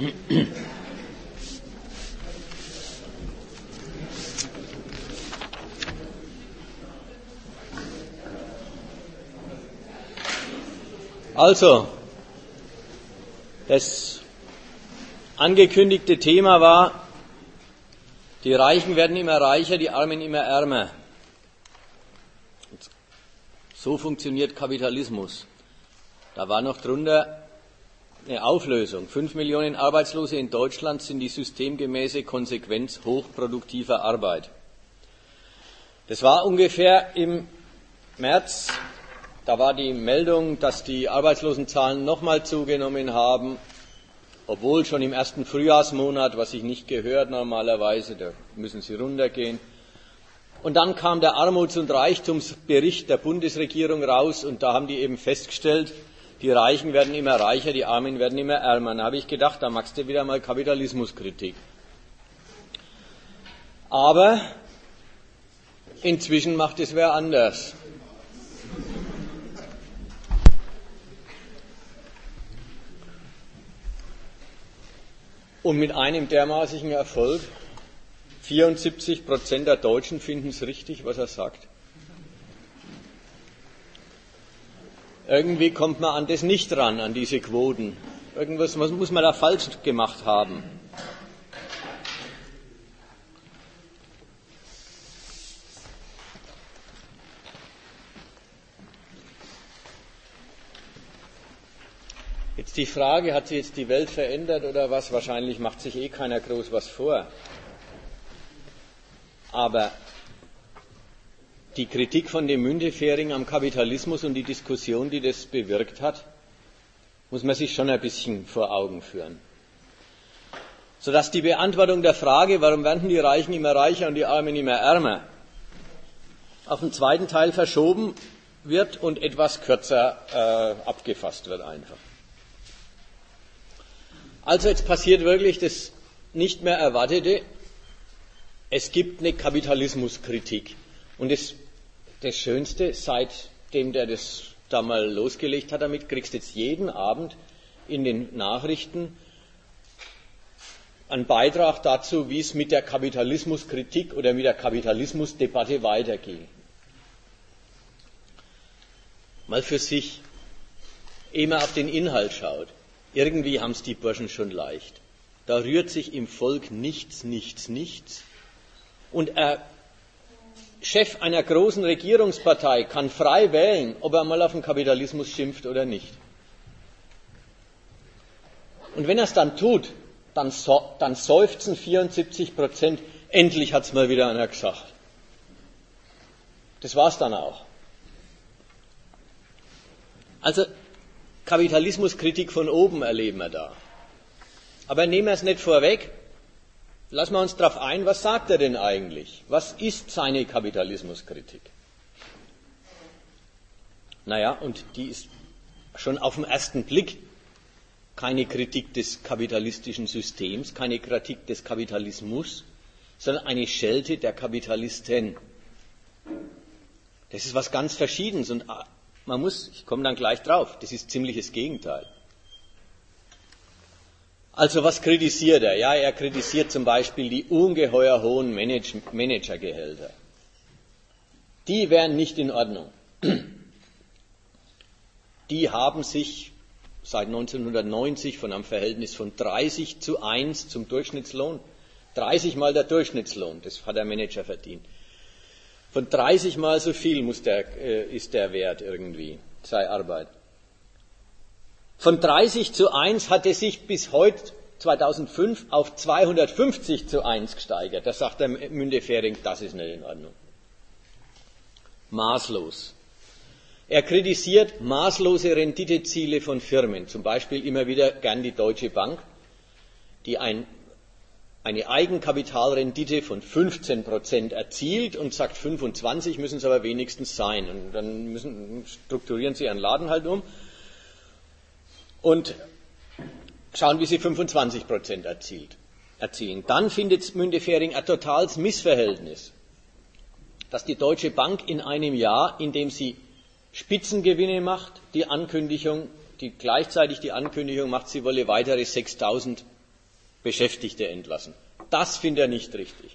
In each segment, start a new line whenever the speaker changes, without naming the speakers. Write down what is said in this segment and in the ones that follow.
Also, das angekündigte Thema war, die Reichen werden immer reicher, die Armen immer ärmer. So funktioniert Kapitalismus. Da war noch drunter eine Auflösung. 5 Millionen Arbeitslose in Deutschland sind die systemgemäße Konsequenz hochproduktiver Arbeit. Das war ungefähr im März. Da war die Meldung, dass die Arbeitslosenzahlen nochmal zugenommen haben, obwohl schon im ersten Frühjahrsmonat, was sich nicht gehört normalerweise, da müssen sie runtergehen. Und dann kam der Armuts- und Reichtumsbericht der Bundesregierung raus und da haben die eben festgestellt, die Reichen werden immer reicher, die Armen werden immer ärmer. Da habe ich gedacht, da machst du wieder mal Kapitalismuskritik. Aber inzwischen macht es wer anders. Und mit einem dermaßigen Erfolg, 74% der Deutschen finden es richtig, was er sagt. Irgendwie kommt man an das nicht ran, an diese Quoten. Was muss man da falsch gemacht haben? Jetzt die Frage, hat sich jetzt die Welt verändert oder was? Wahrscheinlich macht sich eh keiner groß was vor. Aber die Kritik von dem Müntefering am Kapitalismus und die Diskussion, die das bewirkt hat, muss man sich schon ein bisschen vor Augen führen. Sodass die Beantwortung der Frage, warum werden die Reichen immer reicher und die Armen immer ärmer, auf den zweiten Teil verschoben wird und etwas kürzer abgefasst wird einfach. Also jetzt passiert wirklich das nicht mehr Erwartete. Es gibt eine Kapitalismuskritik. Und das Schönste, seitdem der das da mal losgelegt hat, damit kriegst du jetzt jeden Abend in den Nachrichten einen Beitrag dazu, wie es mit der Kapitalismuskritik oder mit der Kapitalismusdebatte weitergeht. Mal für sich, ehe man auf den Inhalt schaut. Irgendwie haben es die Burschen schon leicht. Da rührt sich im Volk nichts. Und ein Chef einer großen Regierungspartei kann frei wählen, ob er mal auf den Kapitalismus schimpft oder nicht. Und wenn er es dann tut, dann seufzen 74%, endlich hat es mal wieder einer gesagt. Das war's dann auch. Also Kapitalismuskritik von oben erleben wir da. Aber nehmen wir es nicht vorweg, lassen wir uns darauf ein, was sagt er denn eigentlich? Was ist seine Kapitalismuskritik? Naja, und die ist schon auf den ersten Blick keine Kritik des kapitalistischen Systems, keine Kritik des Kapitalismus, sondern eine Schelte der Kapitalisten. Das ist was ganz Verschiedenes und ich komme dann gleich drauf, das ist ziemliches Gegenteil. Also was kritisiert er? Ja, er kritisiert zum Beispiel die ungeheuer hohen Managergehälter. Die wären nicht in Ordnung. Die haben sich seit 1990 von einem Verhältnis von 30:1 zum Durchschnittslohn, 30 mal der Durchschnittslohn, das hat der Manager verdient. Von 30 mal so viel ist der Wert irgendwie, sei Arbeit. Von 30:1 hat es sich bis heute, 2005, auf 250:1 gesteigert. Da sagt der Müntefering, das ist nicht in Ordnung. Maßlos. Er kritisiert maßlose Renditeziele von Firmen, zum Beispiel immer wieder gern die Deutsche Bank, die eine Eigenkapitalrendite von 15% erzielt und sagt, 25 müssen es aber wenigstens sein. Und dann strukturieren sie ihren Laden halt um und schauen, wie sie 25% erzielen. Dann findet Müntefering ein totales Missverhältnis, dass die Deutsche Bank in einem Jahr, in dem sie Spitzengewinne macht, gleichzeitig die Ankündigung macht, sie wolle weitere 6.000 Beschäftigte entlassen. Das findet er nicht richtig.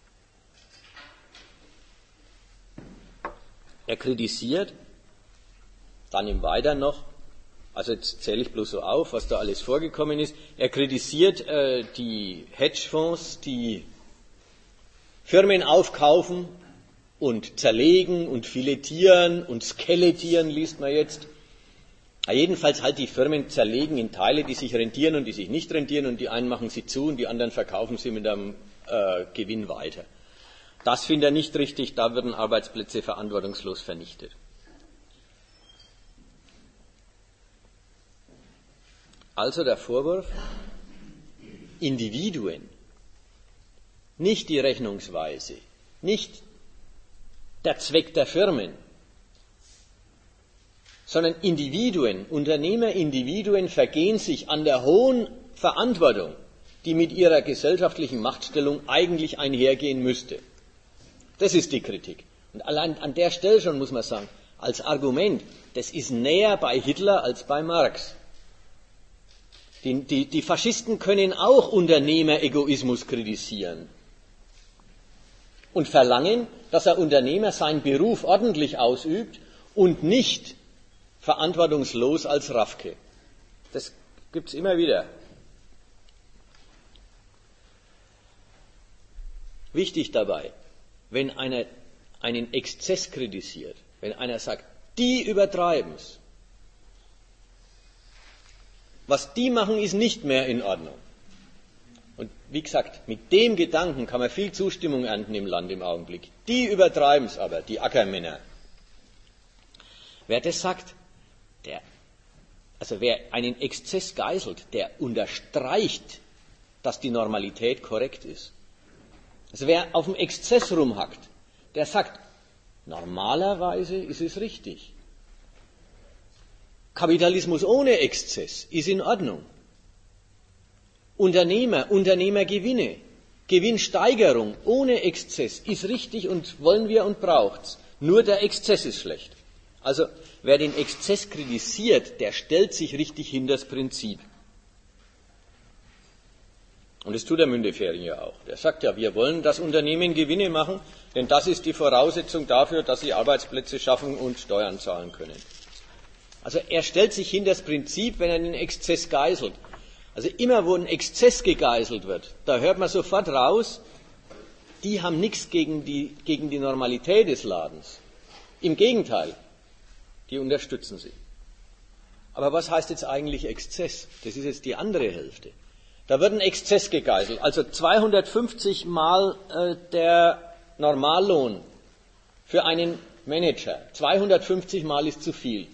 Er kritisiert dann im Weiteren noch, also jetzt zähle ich bloß so auf, was da alles vorgekommen ist, er kritisiert die Hedgefonds, die Firmen aufkaufen und zerlegen und filetieren und skelettieren, liest man jetzt. Jedenfalls halt die Firmen zerlegen in Teile, die sich rentieren und die sich nicht rentieren, und die einen machen sie zu und die anderen verkaufen sie mit einem Gewinn weiter. Das findet er nicht richtig, da werden Arbeitsplätze verantwortungslos vernichtet. Also der Vorwurf, Individuen, nicht die Rechnungsweise, nicht der Zweck der Firmen, sondern Individuen, Unternehmerindividuen vergehen sich an der hohen Verantwortung, die mit ihrer gesellschaftlichen Machtstellung eigentlich einhergehen müsste. Das ist die Kritik. Und allein an der Stelle schon muss man sagen, als Argument, das ist näher bei Hitler als bei Marx. Die Faschisten können auch Unternehmeregoismus kritisieren und verlangen, dass ein Unternehmer seinen Beruf ordentlich ausübt und nicht verantwortungslos als Raffke. Das gibt es immer wieder. Wichtig dabei, wenn einer einen Exzess kritisiert, wenn einer sagt, die übertreiben's, was die machen, ist nicht mehr in Ordnung. Und wie gesagt, mit dem Gedanken kann man viel Zustimmung ernten im Land im Augenblick. Die übertreiben's aber, die Ackermänner. Wer das sagt, wer einen Exzess geißelt, der unterstreicht, dass die Normalität korrekt ist. Also wer auf dem Exzess rumhackt, der sagt, normalerweise ist es richtig. Kapitalismus ohne Exzess ist in Ordnung. Unternehmergewinne, Gewinnsteigerung ohne Exzess ist richtig und wollen wir und braucht's. Nur der Exzess ist schlecht. Also wer den Exzess kritisiert, der stellt sich richtig hinter das Prinzip. Und das tut der Müntefering ja auch. Der sagt ja, wir wollen, dass Unternehmen Gewinne machen, denn das ist die Voraussetzung dafür, dass sie Arbeitsplätze schaffen und Steuern zahlen können. Also er stellt sich hinter das Prinzip, wenn er den Exzess geißelt. Also immer, wo ein Exzess gegeißelt wird, da hört man sofort raus, die haben nichts gegen die Normalität des Ladens. Im Gegenteil, die unterstützen sie. Aber was heißt jetzt eigentlich Exzess? Das ist jetzt die andere Hälfte. Da wird ein Exzess gegeißelt, also 250 Mal der Normallohn für einen Manager. 250 Mal ist zu viel.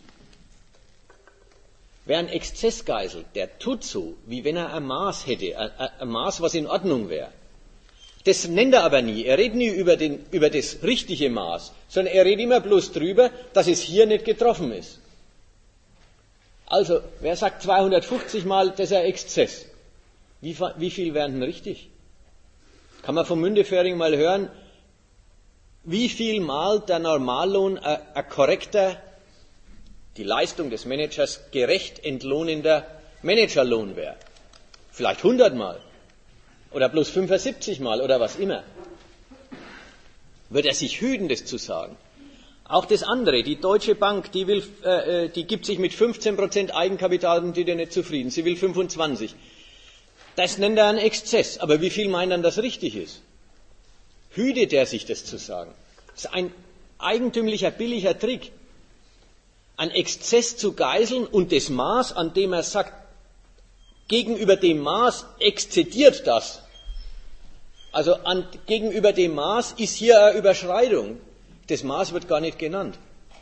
Wer einen Exzess geißelt, der tut so, wie wenn er ein Maß hätte, ein Maß, was in Ordnung wäre. Das nennt er aber nie. Er redet nie über das richtige Maß, sondern er redet immer bloß drüber, dass es hier nicht getroffen ist. Also, wer sagt 250 Mal, das ist ein Exzess? Wie viel wären denn richtig? Kann man vom Müntefering mal hören, wie viel Mal der Normallohn ein korrekter, die Leistung des Managers gerecht entlohnender Managerlohn wäre? Vielleicht 100 Mal oder bloß 75 Mal oder was immer. Wird er sich hüten, das zu sagen? Auch das andere, die Deutsche Bank, die gibt sich mit 15% Eigenkapital und die ist nicht zufrieden. Sie will 25. Das nennt er einen Exzess. Aber wie viel meint dann, das richtig ist? Hütet er sich, das zu sagen? Das ist ein eigentümlicher, billiger Trick. Einen Exzess zu geißeln und das Maß, an dem er sagt, gegenüber dem Maß exzediert das. Also gegenüber dem Maß ist hier eine Überschreitung. Das Maß wird gar nicht genannt.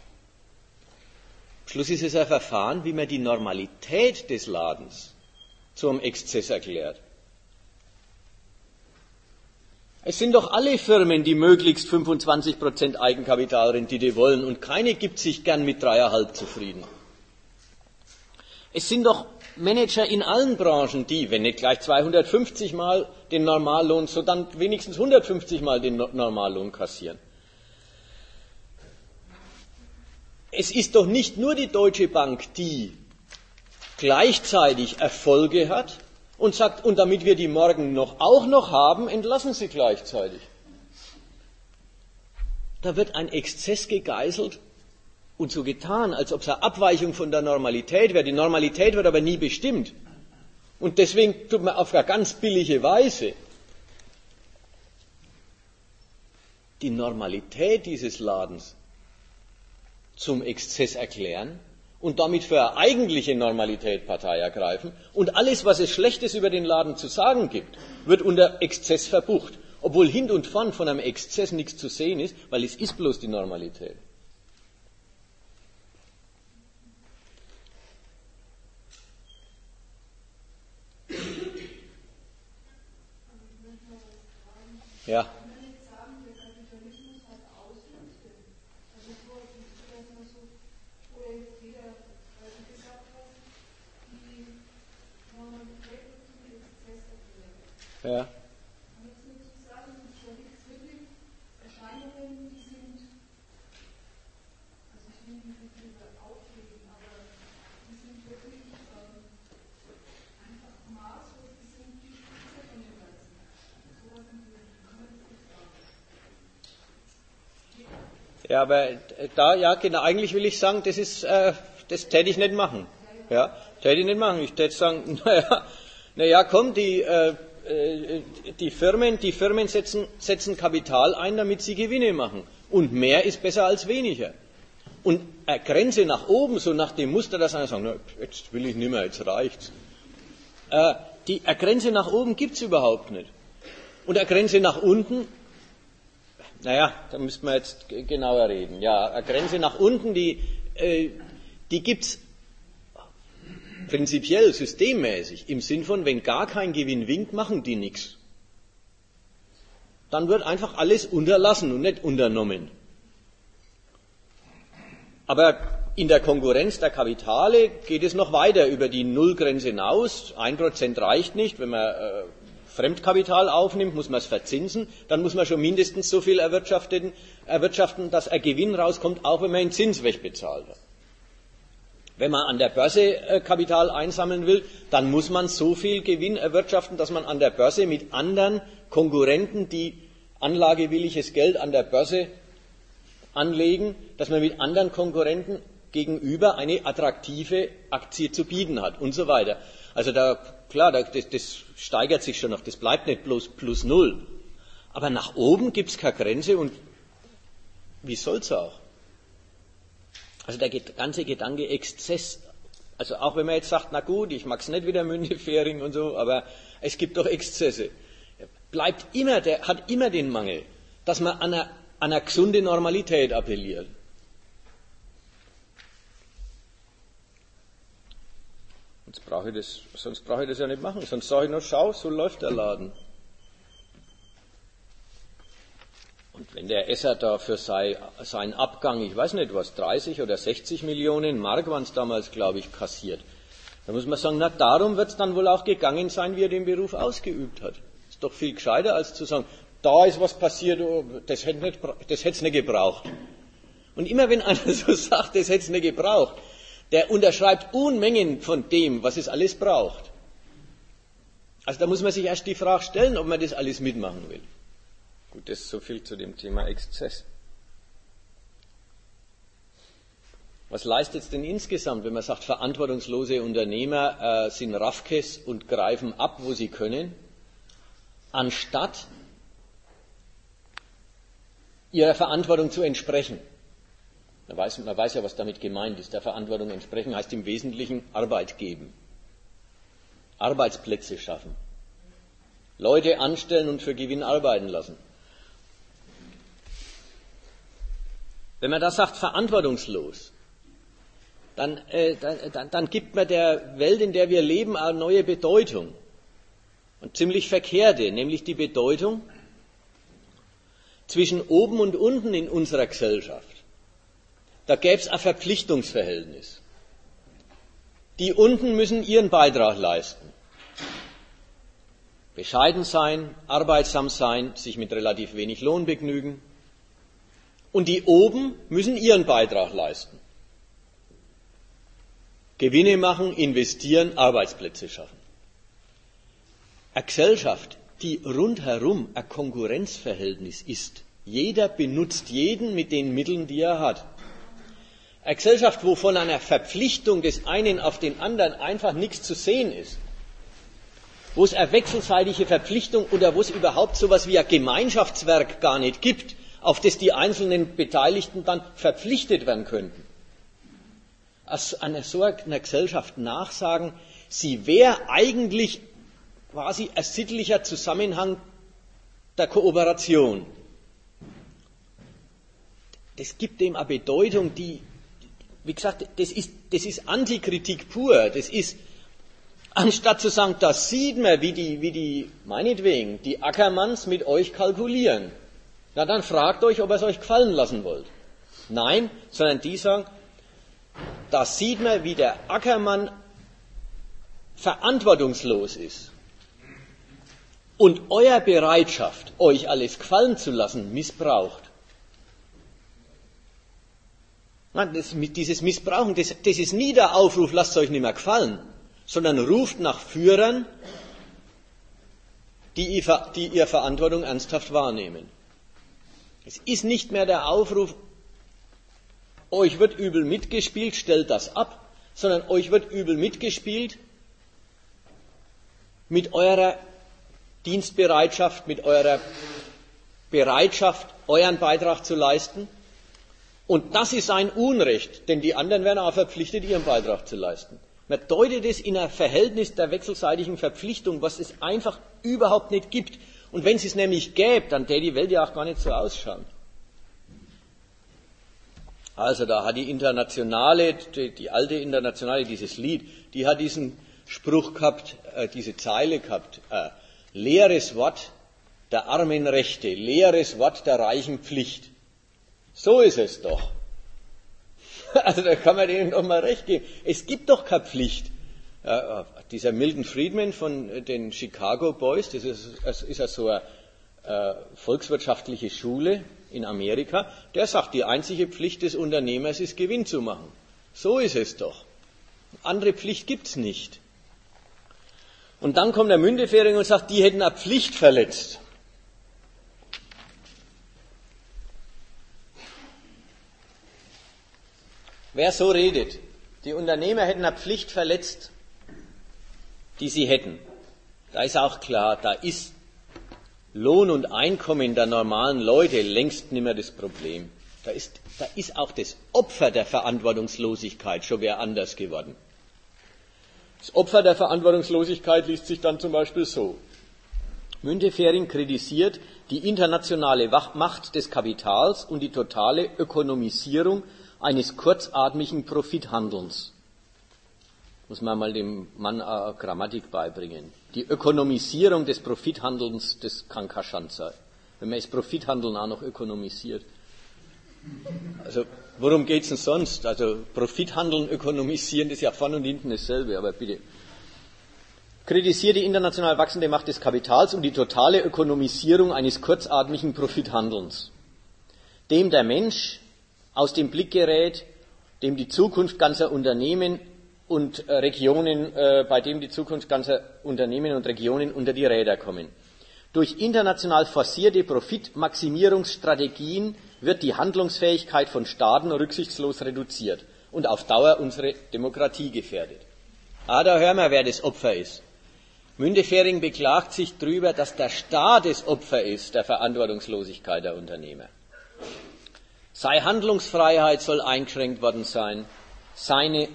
Am Schluss ist es ein Verfahren, wie man die Normalität des Ladens zum Exzess erklärt. Es sind doch alle Firmen, die möglichst 25% Eigenkapitalrendite wollen und keine gibt sich gern mit 3,5 zufrieden. Es sind doch Manager in allen Branchen, die, wenn nicht gleich 250 Mal den Normallohn, so dann wenigstens 150 Mal den Normallohn kassieren. Es ist doch nicht nur die Deutsche Bank, die gleichzeitig Erfolge hat und sagt, und damit wir die morgen auch noch haben, entlassen Sie gleichzeitig. Da wird ein Exzess gegeißelt und so getan, als ob es eine Abweichung von der Normalität wäre. Die Normalität wird aber nie bestimmt. Und deswegen tut man auf eine ganz billige Weise die Normalität dieses Ladens zum Exzess erklären und damit für eine eigentliche Normalität Partei ergreifen. Und alles, was es Schlechtes über den Laden zu sagen gibt, wird unter Exzess verbucht. Obwohl hin und vorn von einem Exzess nichts zu sehen ist, weil es ist bloß die Normalität. Ja. Ja. Ja, aber genau, eigentlich will ich sagen, das täte ich nicht machen. Ja, täte ich nicht machen. Ich täte sagen, komm, die Firmen setzen Kapital ein, damit sie Gewinne machen. Und mehr ist besser als weniger. Und eine Grenze nach oben, so nach dem Muster, dass einer sagt, jetzt will ich nicht mehr, jetzt reicht's. Eine Grenze nach oben gibt's überhaupt nicht. Und eine Grenze nach unten, da müssten wir jetzt genauer reden. Ja, eine Grenze nach unten, die gibt's prinzipiell, systemmäßig, im Sinn von, wenn gar kein Gewinn winkt, machen die nichts. Dann wird einfach alles unterlassen und nicht unternommen. Aber in der Konkurrenz der Kapitale geht es noch weiter über die Nullgrenze hinaus. 1% reicht nicht, wenn man Fremdkapital aufnimmt, muss man es verzinsen, dann muss man schon mindestens so viel erwirtschaften, dass ein Gewinn rauskommt, auch wenn man den Zins wegbezahlt hat. Wenn man an der Börse Kapital einsammeln will, dann muss man so viel Gewinn erwirtschaften, dass man an der Börse mit anderen Konkurrenten, die anlagewilliges Geld an der Börse anlegen, dass man mit anderen Konkurrenten gegenüber eine attraktive Aktie zu bieten hat und so weiter. Also das steigert sich schon noch, das bleibt nicht bloß plus null. Aber nach oben gibt es keine Grenze und wie soll's auch? Also der ganze Gedanke Exzess, also auch wenn man jetzt sagt, na gut, ich mag's nicht wieder Müntefering und so, aber es gibt doch Exzesse. Der hat immer den Mangel, dass man an eine gesunde Normalität appelliert. Sonst brauche ich das ja nicht machen. Sonst sage ich nur, schau, so läuft der Laden. Und wenn der Esser da für seinen Abgang, ich weiß nicht was, 30 oder 60 Millionen Mark waren es damals, glaube ich, kassiert, dann muss man sagen, darum wird es dann wohl auch gegangen sein, wie er den Beruf ausgeübt hat. Ist doch viel gescheiter, als zu sagen, da ist was passiert, das hätte es nicht gebraucht. Und immer wenn einer so sagt, das hätte es nicht gebraucht, der unterschreibt Unmengen von dem, was es alles braucht. Also da muss man sich erst die Frage stellen, ob man das alles mitmachen will. Gut, das ist so viel zu dem Thema Exzess. Was leistet es denn insgesamt, wenn man sagt, verantwortungslose Unternehmer sind Raffkes und greifen ab, wo sie können, anstatt ihrer Verantwortung zu entsprechen? Man weiß ja, was damit gemeint ist. Der Verantwortung entsprechen heißt im Wesentlichen Arbeit geben, Arbeitsplätze schaffen, Leute anstellen und für Gewinn arbeiten lassen. Wenn man da sagt, verantwortungslos, dann gibt man der Welt, in der wir leben, eine neue Bedeutung. Und ziemlich verkehrte, nämlich die Bedeutung zwischen oben und unten in unserer Gesellschaft. Da gäbe es ein Verpflichtungsverhältnis. Die unten müssen ihren Beitrag leisten. Bescheiden sein, arbeitsam sein, sich mit relativ wenig Lohn begnügen. Und die oben müssen ihren Beitrag leisten. Gewinne machen, investieren, Arbeitsplätze schaffen. Eine Gesellschaft, die rundherum ein Konkurrenzverhältnis ist. Jeder benutzt jeden mit den Mitteln, die er hat. Eine Gesellschaft, wo von einer Verpflichtung des einen auf den anderen einfach nichts zu sehen ist. Wo es eine wechselseitige Verpflichtung oder wo es überhaupt so etwas wie ein Gemeinschaftswerk gar nicht gibt, auf das die einzelnen Beteiligten dann verpflichtet werden könnten. Aus einer so einer Gesellschaft nachsagen, sie wäre eigentlich quasi ein sittlicher Zusammenhang der Kooperation. Das gibt dem eine Bedeutung, die, wie gesagt, das ist Antikritik pur. Das ist, anstatt zu sagen, das sieht man, wie die, meinetwegen, die Ackermanns mit euch kalkulieren. Na, dann fragt euch, ob ihr es euch gefallen lassen wollt. Nein, sondern die sagen, da sieht man, wie der Ackermann verantwortungslos ist. Und euer Bereitschaft, euch alles gefallen zu lassen, missbraucht. Nein, dieses Missbrauchen, das ist nie der Aufruf, lasst es euch nicht mehr gefallen, sondern ruft nach Führern, die ihre Verantwortung ernsthaft wahrnehmen. Es ist nicht mehr der Aufruf, euch wird übel mitgespielt, stellt das ab, sondern euch wird übel mitgespielt mit eurer Dienstbereitschaft, mit eurer Bereitschaft, euren Beitrag zu leisten. Und das ist ein Unrecht, denn die anderen werden auch verpflichtet, ihren Beitrag zu leisten. Man deutet es in ein Verhältnis der wechselseitigen Verpflichtung, was es einfach überhaupt nicht gibt. Und wenn es es nämlich gäbe, dann täte die Welt ja auch gar nicht so ausschauen. Also da hat die Internationale, die alte Internationale, dieses Lied, die hat diesen Spruch gehabt, diese Zeile gehabt, leeres Wort der armen Rechte, leeres Wort der reichen Pflicht. So ist es doch. Also da kann man denen doch mal recht geben. Es gibt doch keine Pflicht. Dieser Milton Friedman von den Chicago Boys, das ist ja so eine volkswirtschaftliche Schule in Amerika, der sagt, die einzige Pflicht des Unternehmers ist, Gewinn zu machen. So ist es doch. Andere Pflicht gibt's nicht. Und dann kommt der Müntefering und sagt, die hätten eine Pflicht verletzt. Wer so redet, die Unternehmer hätten eine Pflicht verletzt, die sie hätten. Da ist auch klar, da ist Lohn und Einkommen der normalen Leute längst nicht mehr das Problem. Da ist auch das Opfer der Verantwortungslosigkeit schon wer anders geworden. Das Opfer der Verantwortungslosigkeit liest sich dann zum Beispiel so. Müntefering kritisiert die internationale Macht des Kapitals und die totale Ökonomisierung eines kurzatmigen Profithandelns. Muss man mal dem Mann Grammatik beibringen. Die Ökonomisierung des Profithandelns, das kann kein Schand sein. Wenn man das Profithandeln auch noch ökonomisiert. Also, worum geht's denn sonst? Also, Profithandeln, ökonomisieren, das ist ja vorne und hinten dasselbe, aber bitte. Kritisiert die international wachsende Macht des Kapitals und die totale Ökonomisierung eines kurzatmigen Profithandelns, dem der Mensch aus dem Blick gerät, dem die Zukunft ganzer Unternehmen und Regionen, bei dem die Zukunft ganzer Unternehmen und Regionen unter die Räder kommen. Durch international forcierte Profitmaximierungsstrategien wird die Handlungsfähigkeit von Staaten rücksichtslos reduziert und auf Dauer unsere Demokratie gefährdet. Da hören wir, wer das Opfer ist. Müntefering beklagt sich darüber, dass der Staat das Opfer ist der Verantwortungslosigkeit der Unternehmer. Seine Handlungsfreiheit soll eingeschränkt worden sein, seine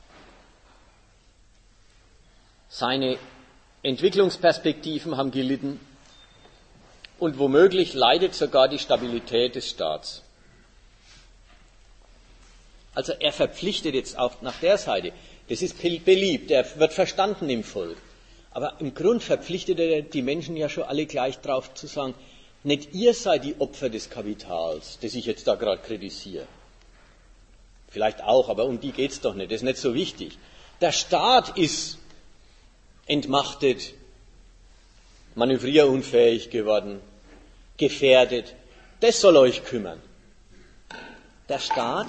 Entwicklungsperspektiven haben gelitten und womöglich leidet sogar die Stabilität des Staats. Also er verpflichtet jetzt auch nach der Seite, das ist beliebt, er wird verstanden im Volk, aber im Grund verpflichtet er die Menschen ja schon alle gleich drauf zu sagen, nicht ihr seid die Opfer des Kapitals, das ich jetzt da gerade kritisiere. Vielleicht auch, aber um die geht's doch nicht, das ist nicht so wichtig. Der Staat ist entmachtet, manövrierunfähig geworden, gefährdet. Das soll euch kümmern. Der Staat,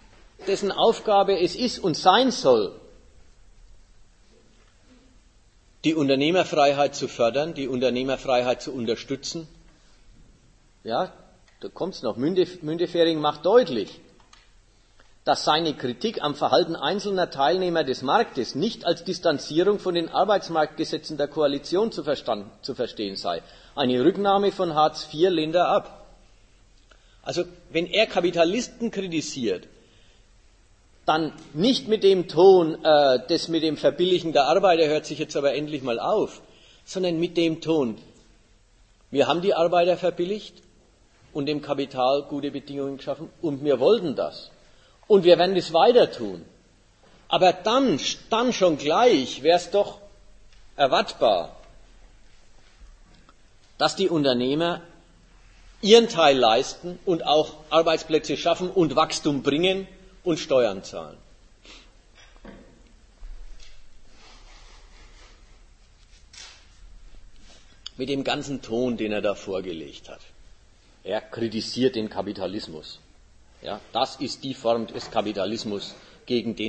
dessen Aufgabe es ist und sein soll, die Unternehmerfreiheit zu fördern, die Unternehmerfreiheit zu unterstützen. Ja, da kommt's noch. Müntefering macht deutlich, dass seine Kritik am Verhalten einzelner Teilnehmer des Marktes nicht als Distanzierung von den Arbeitsmarktgesetzen der Koalition zu verstehen sei. Eine Rücknahme von Hartz IV lehnt er ab. Also wenn er Kapitalisten kritisiert, dann nicht mit dem Ton, das mit dem Verbilligen der Arbeiter hört sich jetzt aber endlich mal auf, sondern mit dem Ton, wir haben die Arbeiter verbilligt und dem Kapital gute Bedingungen geschaffen und wir wollten das. Und wir werden das weiter tun. Aber dann schon gleich wäre es doch erwartbar, dass die Unternehmer ihren Teil leisten und auch Arbeitsplätze schaffen und Wachstum bringen und Steuern zahlen. Mit dem ganzen Ton, den er da vorgelegt hat. Er kritisiert den Kapitalismus. Ja, das ist die Form des Kapitalismus, gegen den